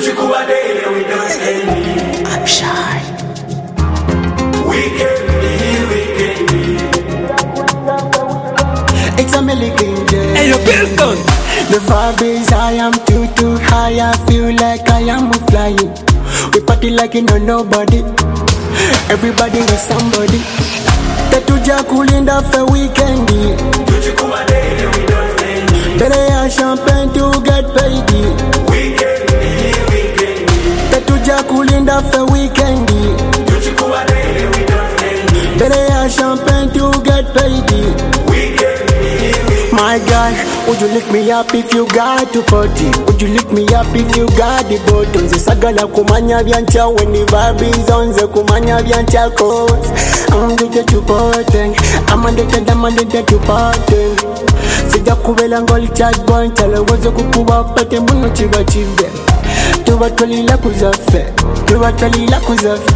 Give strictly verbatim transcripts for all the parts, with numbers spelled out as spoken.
Tuchukua day we don't end. I'm shy. Weekend me, weekend me. It's a million day. Hey, you Bilton. The vibe is I am too too high. I feel like I am flying. We party like you know nobody. Everybody is somebody. Tetuja kulinda for weekendi. Tuchukua day we don't end. Better have champagne to get paid. Weekend me, weekend me. Tetuja kulinda for weekendi. Tuchukua day we don't end. Better have champagne to get paid. Weekend me, weekend. My guy, would you lift me up if you got to party? Would you lift me up if you got the buttons? Sagala kumanya vyancha when the vibe is on the kumanya vyancha cause I'm addicted to partying. I'm addicted, I'm addicted to partying. Sija kubela ngoli chat boy Tala wazo kukuwa pate muno chiva chive Tuwa twali la kuzafe Tuwa twali la kuzafe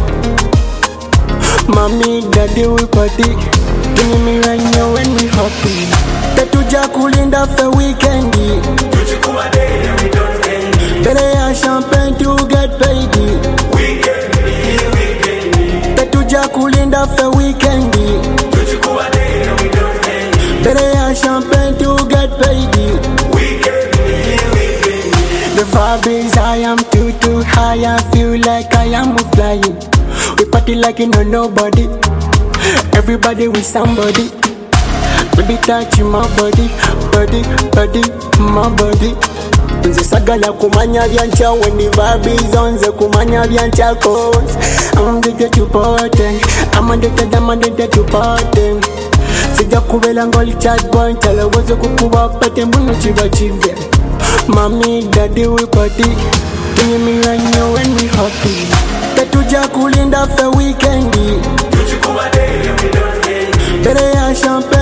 Mommy, daddy, we party. Give me right now when we happy. Tetuja kulinda for weekendi. Tuchukua day we don't end. Better have champagne to get paid. Weekend me, weekend me. Tetuja kulinda for weekendi. Tuchukua day we don't end. Better have champagne to get paid. Weekend me, weekend me. The vibe is I am too too high. I feel like I am flying. We party like you know nobody. Everybody with somebody. Baby touching my body, body, body, my body. Nze sagala kumanya vyancha when the vibe is on the kumanya vyancha cause I'm addicted to partying. I'm addicted, I'm addicted to partying. Sija kubela ngoli chat boy Tala wazo kukuwa pate muno chiva chive. Mommy, daddy, we party. Give me right now when we happy. Tetuja kulinda for weekendi. Tuchukua day we don't end. Better have champagne